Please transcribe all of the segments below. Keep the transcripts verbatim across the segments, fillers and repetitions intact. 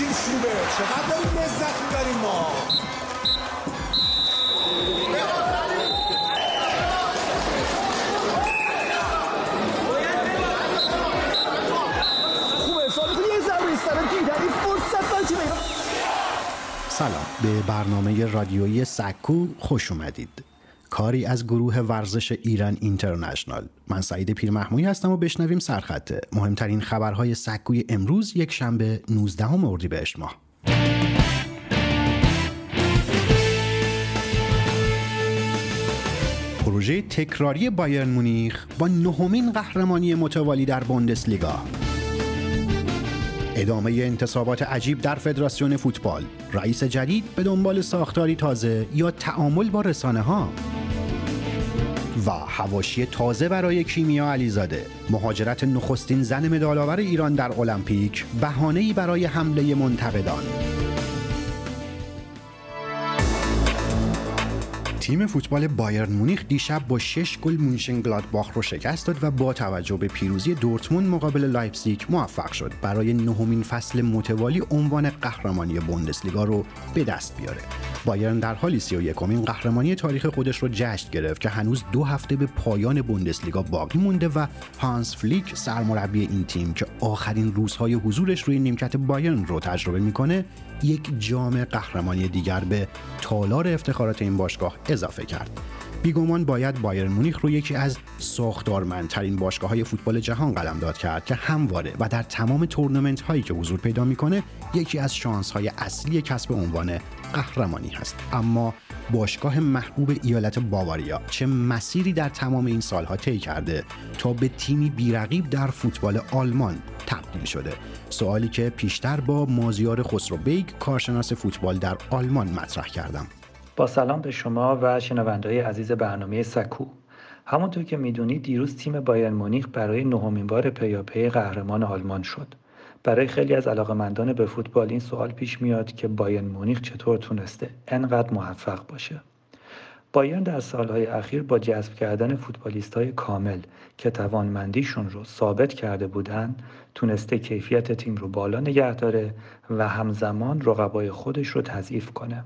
عجیب شروبه، چقدر داریم لذت میبریم ما. خوبه سالی یه ضروری سرم دیدن این فرصت بچه میرم. سلام، به برنامه رادیویی سکو خوش اومدید. کاری از گروه ورزش ایران اینترنشنال. من سعید پیرمحمودی هستم و بشنویم سرخط مهمترین خبرهای سکوی امروز یک شنبه نوزدهم اردیبهشت ماه. پروژه تکراری بایرن مونیخ با نهمین قهرمانی متوالی در بوندسلیگا. ادامه انتصابات عجیب در فدراسیون فوتبال. رئیس جدید به دنبال ساختاری تازه یا تعامل با رسانه‌ها. و حواشی تازه برای کیمیا علیزاده. مهاجرت نخستین زن مدال‌آور ایران در المپیک بهانه‌ای برای حمله منتقدان. تیم فوتبال بایرن مونیخ دیشب با شش گل مونشنگلادباخ رو شکست داد و با توجه به پیروزی دورتموند مقابل لایپزیگ موفق شد برای نهمین فصل متوالی عنوان قهرمانی بوندسلیگا رو به دست بیاره. بایرن در حالی سی و یکمین قهرمانی تاریخ خودش رو جشن گرفت که هنوز دو هفته به پایان بوندسلیگا باقی مونده و هانس فلیک سرمربی این تیم که آخرین روزهای حضورش روی نیمکت بایرن رو تجربه میکنه یک جام قهرمانی دیگر به تالار افتخارات این باشگاه اضافه کرد. بیگمان باید بایرن مونیخ رو یکی از ساختارمندترین باشگاه‌های فوتبال جهان قلمداد کرد که همواره و در تمام تورنمنت هایی که حضور پیدا میکنه یکی از شانس‌های اصلی کسب عنوان قهرمانی هست. اما باشگاه محبوب ایالت باواریا چه مسیری در تمام این سالها طی کرده تا به تیمی بی‌رقیب در فوتبال آلمان تبدیل شده؟ سوالی که پیشتر با مازیار خسروبیگ کارشناس فوتبال در آلمان مطرح کردم. با سلام به شما و شنونده‌های عزیز برنامه سکو. همونطور که میدونید دیروز تیم بایرن مونیخ برای نهمین بار پیاپی قهرمان آلمان شد. برای خیلی از علاقه‌مندان به فوتبال این سوال پیش میاد که بایرن مونیخ چطور تونسته انقدر موفق باشه. بایرن در سالهای اخیر با جذب کردن فوتبالیست‌های کامل که توانمندیشون رو ثابت کرده بودن تونسته کیفیت تیم رو بالا نگه داره و همزمان رقبای خودش رو تضعیف کنه.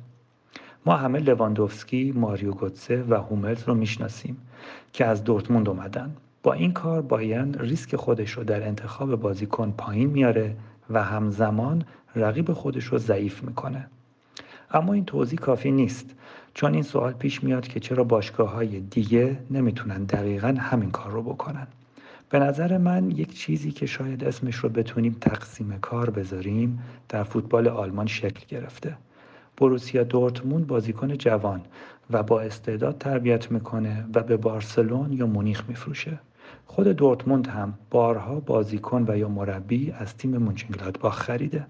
ما همه لواندوفسکی، ماریو گوتسه و هوملز رو میشناسیم که از دورتموند اومدن. با این کار بایرن ریسک خودش رو در انتخاب بازیکن پایین میاره و همزمان رقیب خودش رو ضعیف میکنه. اما این توضیح کافی نیست، چون این سوال پیش میاد که چرا باشگاه‌های دیگه نمیتونن دقیقاً همین کار رو بکنن. به نظر من یک چیزی که شاید اسمش رو بتونیم تقسیم کار بذاریم در فوتبال آلمان شکل گرفته. بروسیا دورتموند بازیکن جوان و با استعداد تربیت میکنه و به بارسلون یا مونیخ میفروشه. خود دورتموند هم بارها بازیکن و یا مربی از تیم مونشنگلادباخ خریده.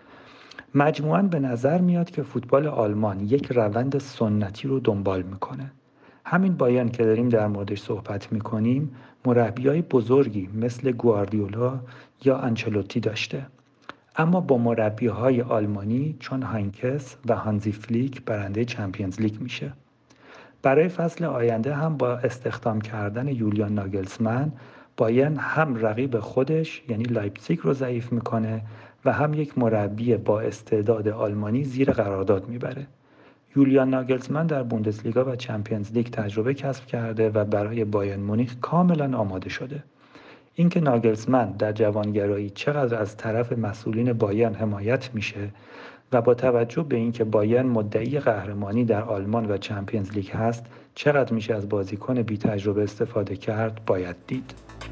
مجموعاً به نظر میاد که فوتبال آلمان یک روند سنتی رو دنبال میکنه. همین بایرن که داریم در موردش صحبت میکنیم مربیای بزرگی مثل گواردیولا یا آنچلوتی داشته. اما با مربی‌های آلمانی چون هاینکس و هانزی فلیک برنده چمپیونز لیگ میشه. برای فصل آینده هم با استخدام کردن یولیان ناگلزمن بایرن هم رقیب خودش یعنی لایپزیگ رو ضعیف میکنه و هم یک مربی با استعداد آلمانی زیر قرارداد میبره. یولیان ناگلزمن در بوندسلیگا و چمپیونز لیگ تجربه کسب کرده و برای بایرن مونیخ کاملا آماده شده. اینکه ناگلزمن در جوانگرایی چقدر از طرف مسئولین بایرن حمایت میشه و با توجه به اینکه بایرن مدعی قهرمانی در آلمان و چمپیونز لیگ هست چقدر میشه از بازیکن بی تجربه استفاده کرد باید دید.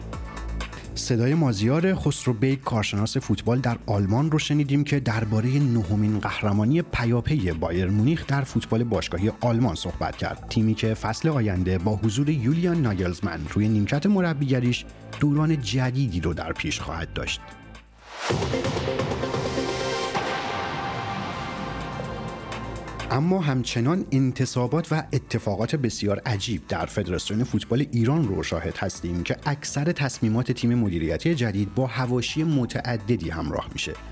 صدای مازیار خسروبیگ کارشناس فوتبال در آلمان رو شنیدیم که درباره نهمین قهرمانی پیاپی بایرن مونیخ در فوتبال باشگاهی آلمان صحبت کرد. تیمی که فصل آینده با حضور یولیان ناگلزمن روی نیمکت مربیگریش دوران جدیدی رو در پیش خواهد داشت. اما همچنان انتصابات و اتفاقات بسیار عجیب در فدراسیون فوتبال ایران رو شاهد هستیم که اکثر تصمیمات تیم مدیریتی جدید با حواشی متعددی همراه میشه.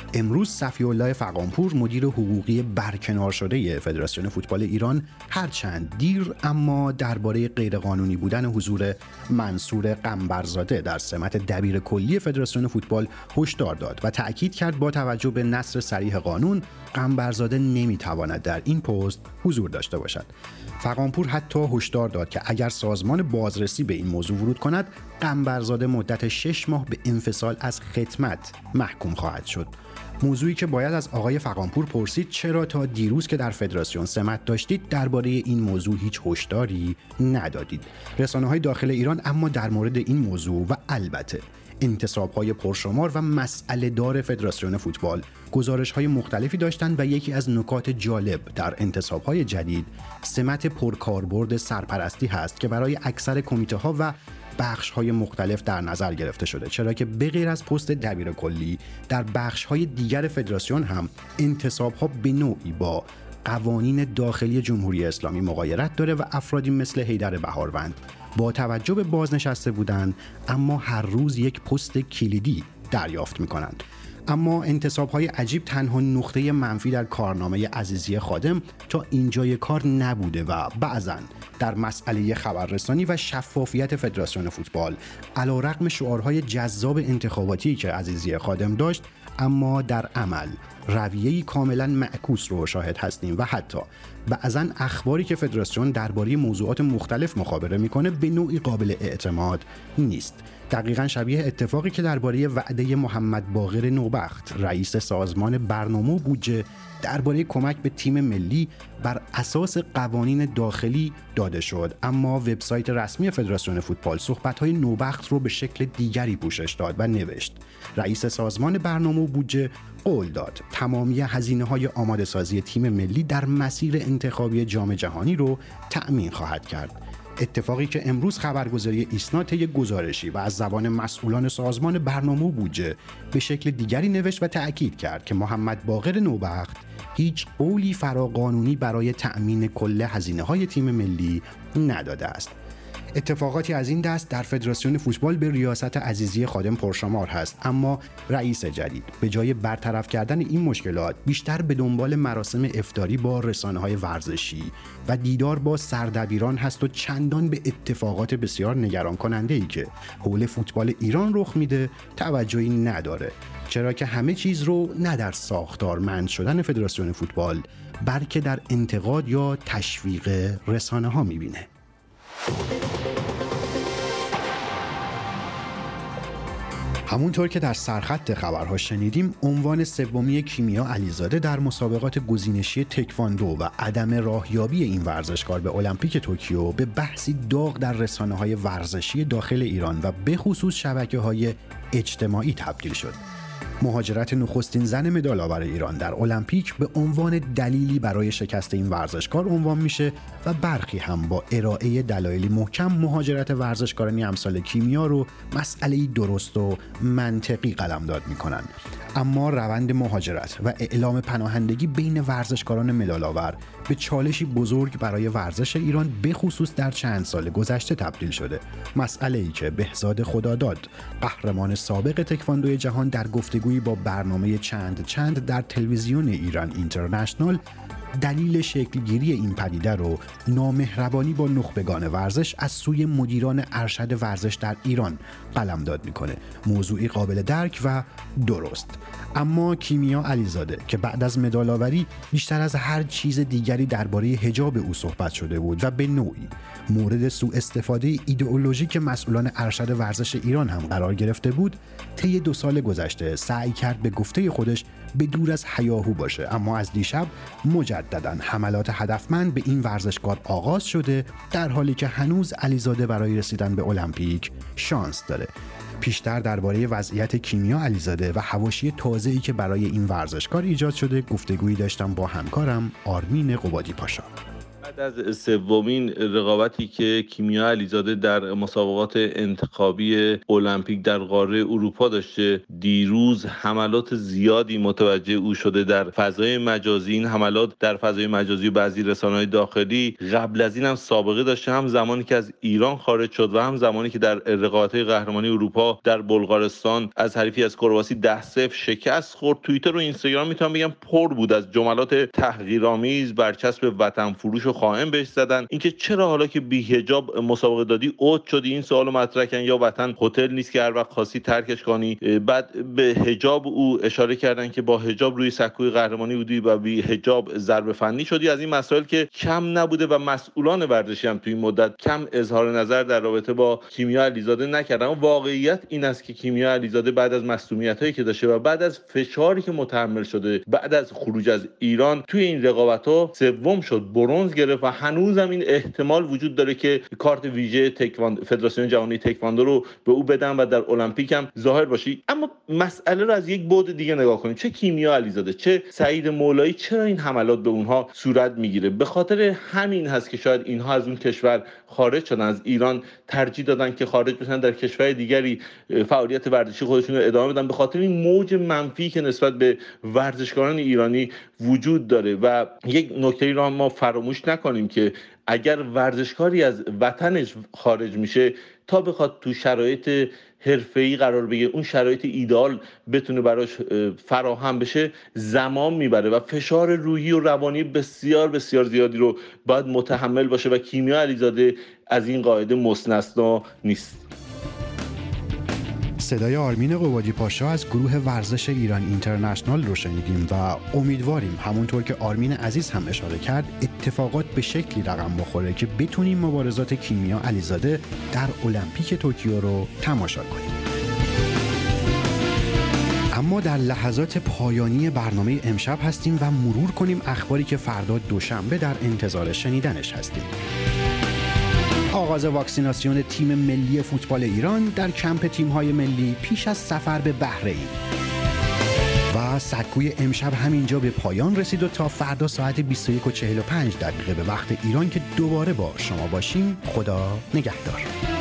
امروز صفی‌الله فغانپور مدیر حقوقی برکنار شده فدراسیون فوتبال ایران هرچند دیر اما درباره غیرقانونی بودن حضور منصور قنبرزاده در سمت دبیر کلی فدراسیون فوتبال هشدار داد و تأکید کرد با توجه به نص صریح قانون قنبرزاده نمیتواند در این پست حضور داشته باشد. فغانپور حتی هشدار داد که اگر سازمان بازرسی به این موضوع ورود کند، قنبرزاده مدت شش ماه به انفصال از خدمت محکوم خواهد شد. موضوعی که باید از آقای فغانپور پرسید چرا تا دیروز که در فدراسیون سمت داشتید درباره این موضوع هیچ هشداری ندادید. رسانه‌های داخل ایران اما در مورد این موضوع و البته انتصاب‌های پرشمار و مسئله دار فدراسیون فوتبال گزارش‌های مختلفی داشتند و یکی از نکات جالب در انتصاب‌های جدید سمت پرکاربرد سرپرستی هست که برای اکثر کمیته‌ها و بخش‌های مختلف در نظر گرفته شده، چرا که بغیر از پست دبیر کلی در بخش‌های دیگر فدراسیون هم انتصاب‌ها به نوعی با قوانین داخلی جمهوری اسلامی مغایرت داره و افرادی مثل حیدر بهاروند با توجه به بازنشسته بودن اما هر روز یک پست کلیدی دریافت می‌کنند. اما انتصاب‌های عجیب تنها نقطه منفی در کارنامه عزیزی خادم تا اینجای کار نبوده و بعضاً در مسئله خبررسانی و شفافیت فدراسیون فوتبال علیرغم شعارهای جذاب انتخاباتی که عزیزی خادم داشت، اما در عمل رویه‌ای کاملاً معکوس رو شاهد هستیم و حتی بعضاً اخباری که فدراسیون درباره موضوعات مختلف مخابره میکنه به نوعی قابل اعتماد نیست. دقیقاً شبیه اتفاقی که درباره وعده محمد باقر نوبخت رئیس سازمان برنامه و بودجه درباره کمک به تیم ملی بر اساس قوانین داخلی داده شد، اما وبسایت رسمی فدراسیون فوتبال صحبت‌های نوبخت رو به شکل دیگری پوشش داد و نوشت رئیس سازمان برنامه و بودجه قول داد تمامی هزینه‌های آماده‌سازی تیم ملی در مسیر انتخابی جام جهانی رو تأمین خواهد کرد. اتفاقی که امروز خبرگزاری ایسنا طی گزارشی و از زبان مسئولان سازمان برنامه و بودجه به شکل دیگری نوشت و تأکید کرد که محمد باقر نوبخت هیچ قولی فراقانونی برای تأمین کل هزینه‌های تیم ملی نداده است. اتفاقاتی از این دست در فدراسیون فوتبال به ریاست عزیزی خادم پرشمار هست، اما رئیس جدید به جای برطرف کردن این مشکلات بیشتر به دنبال مراسم افطاری با رسانه‌های ورزشی و دیدار با سردبیران هست و چندان به اتفاقات بسیار نگران کننده‌ای که حول فوتبال ایران رخ میده توجهی نداره، چرا که همه چیز رو نه در ساختارمند شدن فدراسیون فوتبال بلکه در انتقاد یا تشویق رسانه‌ها میبینه. همونطور که در سرخط خبرها شنیدیم، عنوان سومی کیمیا علیزاده در مسابقات گزینشی تکواندو و عدم راهیابی این ورزشکار به المپیک توکیو به بحثی داغ در رسانه‌های ورزشی داخل ایران و به خصوص شبکه‌های اجتماعی تبدیل شد. مهاجرت نخستین زن مدال‌آور ایران در المپیک به عنوان دلیلی برای شکست این ورزشکار عنوان میشه و برخی هم با ارائه دلایلی محکم مهاجرت ورزشکارانی امثال کیمیا رو مسئله‌ای درست و منطقی قلمداد میکنن. اما روند مهاجرت و اعلام پناهندگی بین ورزشکاران مدال‌آور به چالشی بزرگ برای ورزش ایران به خصوص در چند سال گذشته تبدیل شده. مسئله‌ای که بهزاد خداداد، قهرمان سابق تکواندو جهان، در گفتگویی با برنامه چند چند در تلویزیون ایران اینترنشنال دلیل شکلگیری این پدیده رو نامهربانی با نخبگان ورزش از سوی مدیران ارشد ورزش در ایران قلمداد میکنه. موضوعی قابل درک و درست. اما کیمیا علیزاده که بعد از مدال‌آوری بیشتر از هر چیز دیگری درباره حجاب او صحبت شده بود و به نوعی مورد سوء استفاده ایدئولوژیک مسئولان ارشد ورزش ایران هم قرار گرفته بود، طی دو سال گذشته سعی کرد به گفته خودش به دور از هیاهو باشه، اما از دیشب مجدداً حملات هدفمند به این ورزشکار آغاز شده، در حالی که هنوز علیزاده برای رسیدن به المپیک شانس داره. پیشتر درباره وضعیت کیمیا علیزاده و حواشی تازه‌ای که برای این ورزشکار ایجاد شده گفتگویی داشتم با همکارم آرمین قبادی پاشا. بعد از سومین رقابتی که کیمیا علیزاده در مسابقات انتخابی المپیک در قاره اروپا داشته، دیروز حملات زیادی متوجه او شده در فضای مجازی. این حملات در فضای مجازی و بعضی رسانه‌های داخلی قبل از این هم سابقه داشته، هم زمانی که از ایران خارج شد و هم زمانی که در رقابت‌های قهرمانی اروپا در بلغارستان از حریفی از کرواسی ده صفر شکست خورد. توییتر و اینستاگرام میتونم بگم پر بود از جملات تحقیرآمیز، برچسب وطن فروش و خائن بهش زدن. اینکه چرا حالا که بی حجاب مسابقه دادی اوت شدی، این سوالو مطرح کردن، یا وطن هتل نیست که هر وقت خواستی ترکش کنی. بعد به حجاب او اشاره کردن که با حجاب روی سکوی قهرمانی بودی و بی حجاب ضربه فنی شدی. از این مسائل که کم نبوده و مسئولان ورزشی هم توی این مدت کم اظهار نظر در رابطه با کیمیا علیزاده نکردن. واقعیت این است که کیمیا علیزاده بعد از مصونیتایی که داشته و بعد از فشاری که متحمل شده بعد از خروج از ایران توی این رقابت‌ها سوم شد، برنز گرفت و هنوزم این احتمال وجود داره که کارت ویژه تکواندو فدراسیون جهانی تکواندو رو به او بدن و در المپیک هم ظاهر باشی. اما مسئله رو از یک بعد دیگه نگاه کنیم. چه کیمیا علیزاده چه سعید مولایی، چرا این حملات به اونها صورت میگیره؟ به خاطر همین هست که شاید اینها از اون کشور خارج شدن، از ایران ترجیح دادن که خارج بشن، در کشور دیگری فعالیت ورزشی خودشون رو ادامه بدن، به خاطر این موج منفی که نسبت به ورزشکاران ایرانی وجود داره. و یک نکته رو ما فراموش نکنیم که اگر ورزشکاری از وطنش خارج میشه تا بخواد تو شرایط حرفه‌ای قرار بگیره، اون شرایط ایدئال بتونه براش فراهم بشه، زمان میبره و فشار روحی و روانی بسیار بسیار زیادی رو باید متحمل باشه و کیمیا علیزاده از این قاعده مستثنا نیست. صدای آرمین قبادی پاشا از گروه ورزش ایران اینترنشنال رو شنیدیم و امیدواریم همونطور که آرمین عزیز هم اشاره کرد اتفاقات به شکلی رقم بخوره که بتونیم مبارزات کیمیا علیزاده در المپیک توکیو رو تماشا کنیم. اما در لحظات پایانی برنامه امشب هستیم و مرور کنیم اخباری که فردا دوشنبه در انتظار شنیدنش هستیم. آغاز واکسیناسیون تیم ملی فوتبال ایران در کمپ تیم‌های ملی پیش از سفر به بحرین. و سکوی امشب همینجا به پایان رسید و تا فردا ساعت بیست و یک و چهل و پنج دقیقه به وقت ایران که دوباره با شما باشیم، خدا نگهدار.